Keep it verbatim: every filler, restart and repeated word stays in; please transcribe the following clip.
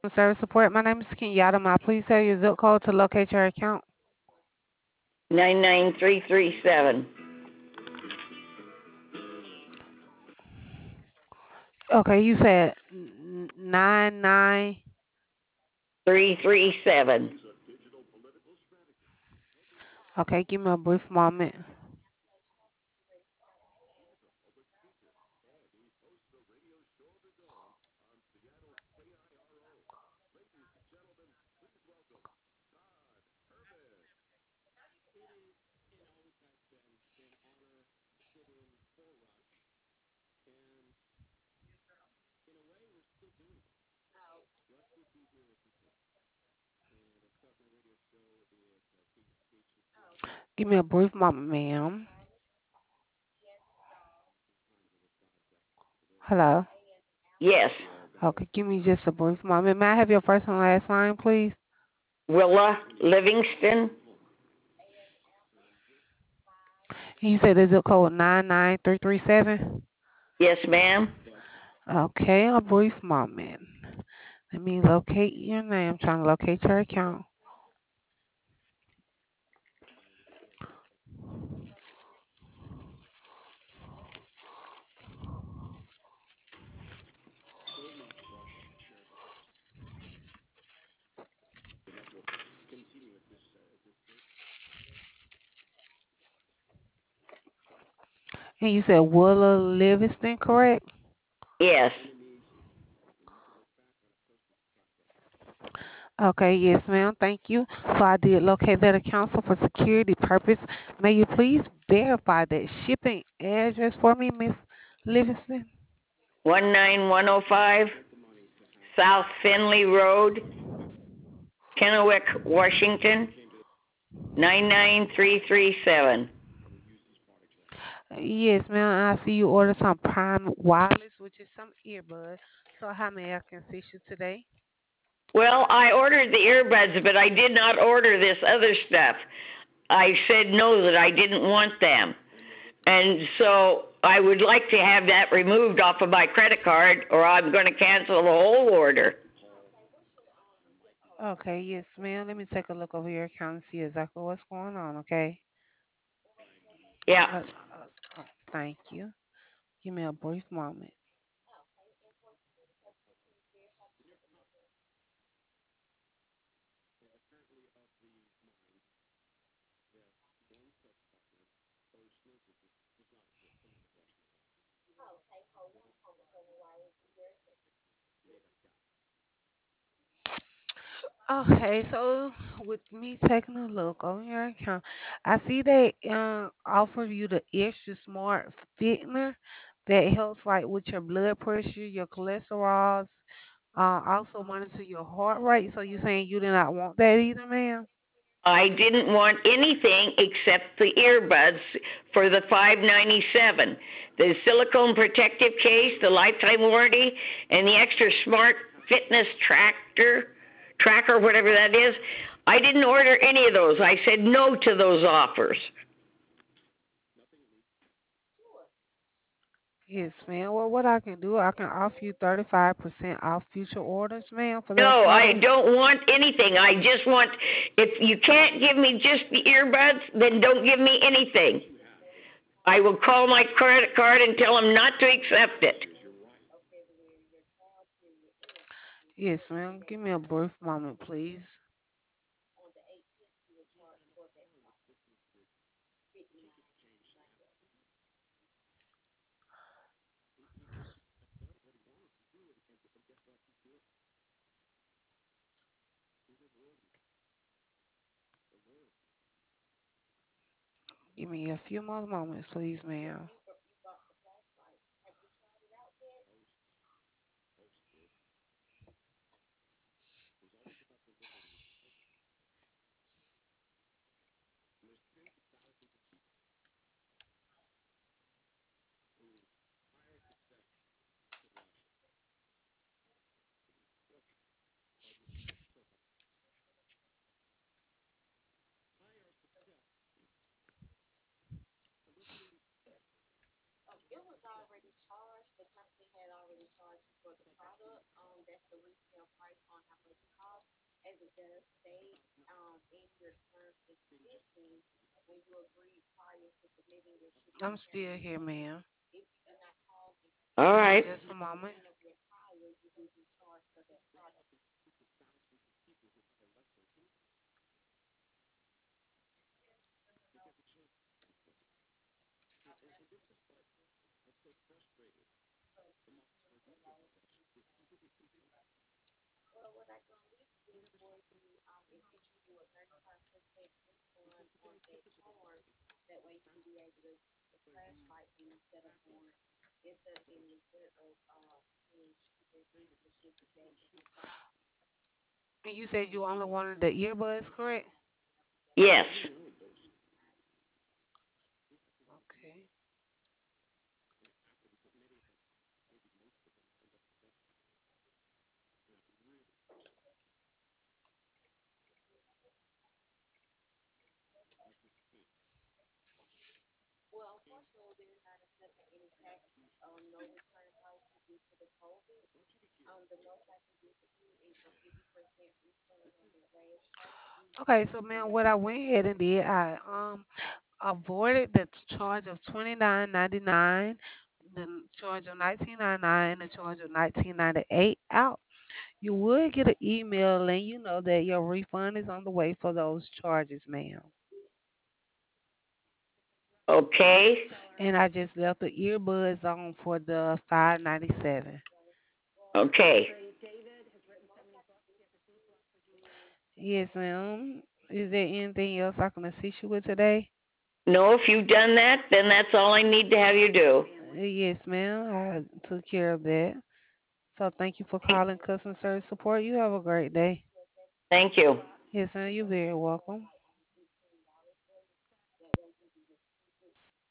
Service support. My name is Kenyatta. May I please have your zip code to locate your account? nine nine three three seven. Okay, you said n- nine nine. three three seven. Okay, give me a brief moment. Give me a brief moment, ma'am. Hello. Yes. Okay, give me just a brief moment. May I have your first and last name, please? Willa Livingston. You said the zip code nine nine three three seven. Yes, ma'am. Okay, a brief moment. Let me locate your name. I'm trying to locate your account. And you said Willa Livingston, correct? Yes. Okay, yes, ma'am. Thank you. So I did locate that account. So for security purpose, may you please verify that shipping address for me, Miss Livingston? one nine one oh five South Finley Road, Kennewick, Washington. nine nine three three seven. Yes, ma'am. I see you ordered some Prime Wireless, which is some earbuds. So how may I assist you today? Well, I ordered the earbuds, but I did not order this other stuff. I said no, that I didn't want them. And so I would like to have that removed off of my credit card, or I'm going to cancel the whole order. Okay, yes, ma'am. Let me take a look over your account and see exactly what's going on, okay? Yeah. Uh, uh, uh, thank you. Give me a brief moment. Okay, so with me taking a look on your account, I see they uh, offer you the extra smart fitner that helps like with your blood pressure, your cholesterols, uh, also monitor your heart rate. So you saying you did not want that either, ma'am? I didn't want anything except the earbuds for the five ninety-seven. The silicone protective case, the lifetime warranty, and the extra smart fitness tractor tracker, whatever that is. I didn't order any of those. I said no to those offers. Yes, ma'am. Well, what I can do, I can offer you thirty-five percent off future orders, ma'am, for those No, I products. don't want anything. I just want, if you can't give me just the earbuds, then don't give me anything. I will call my credit card and tell them not to accept it. Yes, ma'am. Give me a brief moment, please. Give me a few more moments, please, ma'am. I'm still here, ma'am. All Give me right. just a moment. And you said you only wanted the earbuds, correct? Yes. Okay. Okay, so man, what I went ahead and did, I um avoided the charge of twenty nine ninety nine, the charge of nineteen ninety nine, the charge of nineteen ninety eight out. You would get an email letting you know that your refund is on the way for those charges, ma'am. Okay. And I just left the earbuds on for the five ninety seven. Okay. Yes, ma'am. Is there anything else I can assist you with today? No, if you've done that, then that's all I need to have you do. Uh, Yes, ma'am. I took care of that. So thank you for calling customer service support. You have a great day. Thank you. Yes, ma'am. You're very welcome.